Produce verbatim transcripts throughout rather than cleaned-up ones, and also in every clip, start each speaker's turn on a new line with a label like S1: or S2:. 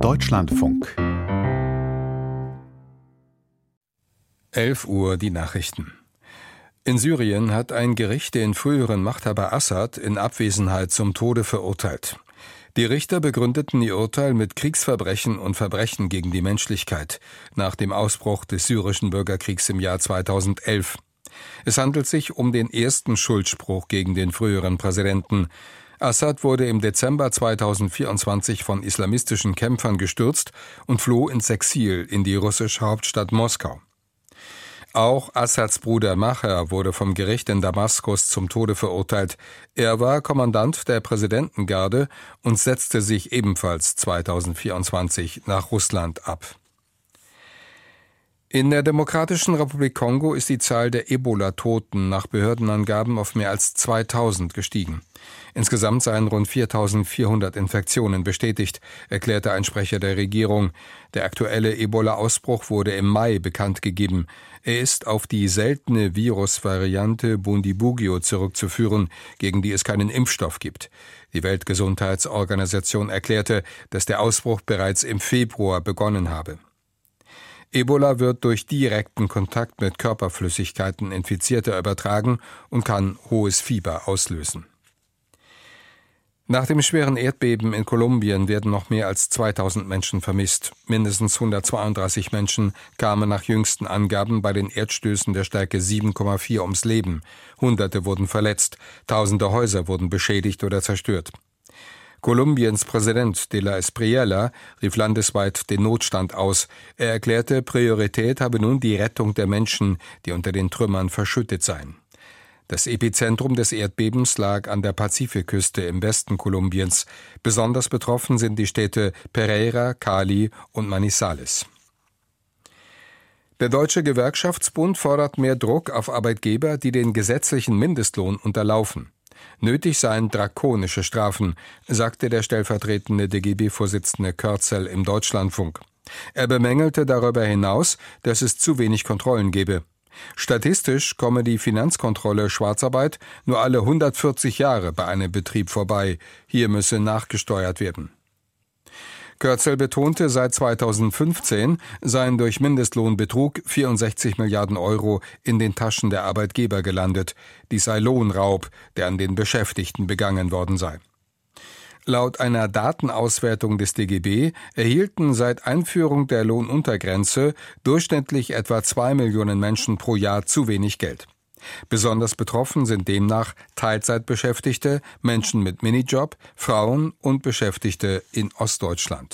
S1: Deutschlandfunk.
S2: elf Uhr die Nachrichten. In Syrien hat ein Gericht den früheren Machthaber Assad in Abwesenheit zum Tode verurteilt. Die Richter begründeten ihr Urteil mit Kriegsverbrechen und Verbrechen gegen die Menschlichkeit nach dem Ausbruch des syrischen Bürgerkriegs im Jahr zweitausendelf. Es handelt sich um den ersten Schuldspruch gegen den früheren Präsidenten. Assad wurde im Dezember zweitausendvierundzwanzig von islamistischen Kämpfern gestürzt und floh ins Exil in die russische Hauptstadt Moskau. Auch Assads Bruder Maher wurde vom Gericht in Damaskus zum Tode verurteilt. Er war Kommandant der Präsidentengarde und setzte sich ebenfalls zweitausendvierundzwanzig nach Russland ab. In der Demokratischen Republik Kongo ist die Zahl der Ebola-Toten nach Behördenangaben auf mehr als zweitausend gestiegen. Insgesamt seien rund viertausendvierhundert Infektionen bestätigt, erklärte ein Sprecher der Regierung. Der aktuelle Ebola-Ausbruch wurde im Mai bekannt gegeben. Er ist auf die seltene Virusvariante Bundibugyo zurückzuführen, gegen die es keinen Impfstoff gibt. Die Weltgesundheitsorganisation erklärte, dass der Ausbruch bereits im Februar begonnen habe. Ebola wird durch direkten Kontakt mit Körperflüssigkeiten Infizierter übertragen und kann hohes Fieber auslösen. Nach dem schweren Erdbeben in Kolumbien werden noch mehr als zweitausend Menschen vermisst. Mindestens hundertzweiunddreißig Menschen kamen nach jüngsten Angaben bei den Erdstößen der Stärke sieben Komma vier ums Leben. Hunderte wurden verletzt, tausende Häuser wurden beschädigt oder zerstört. Kolumbiens Präsident de la Espriella rief landesweit den Notstand aus. Er erklärte, Priorität habe nun die Rettung der Menschen, die unter den Trümmern verschüttet seien. Das Epizentrum des Erdbebens lag an der Pazifikküste im Westen Kolumbiens. Besonders betroffen sind die Städte Pereira, Cali und Manizales. Der Deutsche Gewerkschaftsbund fordert mehr Druck auf Arbeitgeber, die den gesetzlichen Mindestlohn unterlaufen. Nötig seien drakonische Strafen, sagte der stellvertretende D G B-Vorsitzende Körzel im Deutschlandfunk. Er bemängelte darüber hinaus, dass es zu wenig Kontrollen gebe. Statistisch komme die Finanzkontrolle Schwarzarbeit nur alle hundertvierzig Jahre bei einem Betrieb vorbei. Hier müsse nachgesteuert werden. Körzel betonte, seit zweitausendfünfzehn seien durch Mindestlohnbetrug vierundsechzig Milliarden Euro in den Taschen der Arbeitgeber gelandet. Dies sei Lohnraub, der an den Beschäftigten begangen worden sei. Laut einer Datenauswertung des D G B erhielten seit Einführung der Lohnuntergrenze durchschnittlich etwa zwei Millionen Menschen pro Jahr zu wenig Geld. Besonders betroffen sind demnach Teilzeitbeschäftigte, Menschen mit Minijob, Frauen und Beschäftigte in Ostdeutschland.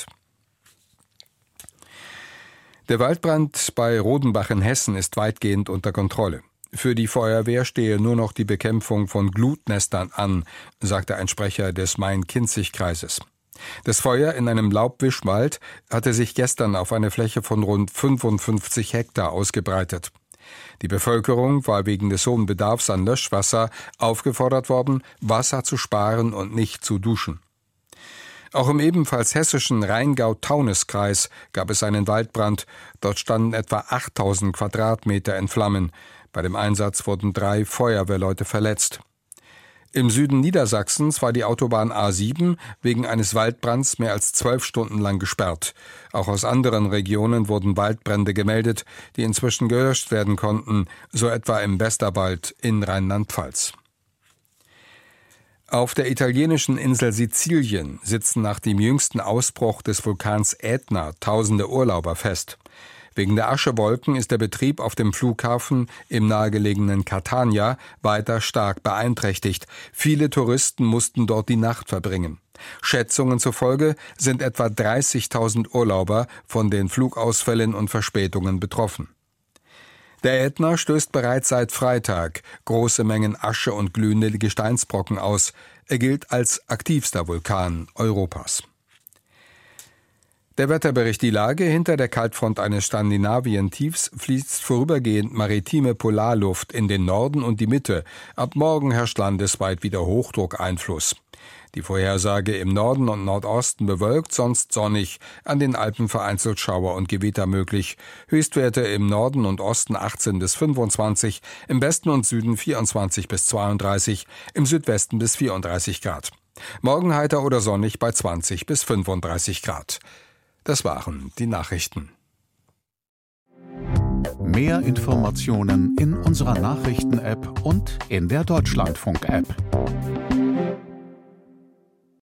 S2: Der Waldbrand bei Rodenbach in Hessen ist weitgehend unter Kontrolle. Für die Feuerwehr stehe nur noch die Bekämpfung von Glutnestern an, sagte ein Sprecher des Main-Kinzig-Kreises. Das Feuer in einem Laubwischwald hatte sich gestern auf eine Fläche von rund fünfundfünfzig Hektar ausgebreitet. Die Bevölkerung war wegen des hohen Bedarfs an Löschwasser aufgefordert worden, Wasser zu sparen und nicht zu duschen. Auch im ebenfalls hessischen Rheingau-Taunus-Kreis gab es einen Waldbrand. Dort standen etwa achttausend Quadratmeter in Flammen. Bei dem Einsatz wurden drei Feuerwehrleute verletzt. Im Süden Niedersachsens war die Autobahn A sieben wegen eines Waldbrands mehr als zwölf Stunden lang gesperrt. Auch aus anderen Regionen wurden Waldbrände gemeldet, die inzwischen gelöscht werden konnten, so etwa im Westerwald in Rheinland-Pfalz. Auf der italienischen Insel Sizilien sitzen nach dem jüngsten Ausbruch des Vulkans Ätna tausende Urlauber fest. Wegen der Aschewolken ist der Betrieb auf dem Flughafen im nahegelegenen Catania weiter stark beeinträchtigt. Viele Touristen mussten dort die Nacht verbringen. Schätzungen zufolge sind etwa dreißigtausend Urlauber von den Flugausfällen und Verspätungen betroffen. Der Ätna stößt bereits seit Freitag große Mengen Asche und glühende Gesteinsbrocken aus. Er gilt als aktivster Vulkan Europas. Der Wetterbericht: Die Lage: Hinter der Kaltfront eines Skandinavien-Tiefs fließt vorübergehend maritime Polarluft in den Norden und die Mitte. Ab morgen herrscht landesweit wieder Hochdruckeinfluss. Die Vorhersage: im Norden und Nordosten bewölkt, sonst sonnig, an den Alpen vereinzelt Schauer und Gewitter möglich. Höchstwerte im Norden und Osten achtzehn bis fünfundzwanzig, im Westen und Süden vierundzwanzig bis zweiunddreißig, im Südwesten bis vierunddreißig Grad. Morgen heiter oder sonnig bei zwanzig bis fünfunddreißig Grad. Das waren die Nachrichten.
S1: Mehr Informationen in unserer Nachrichten-App und in der Deutschlandfunk-App.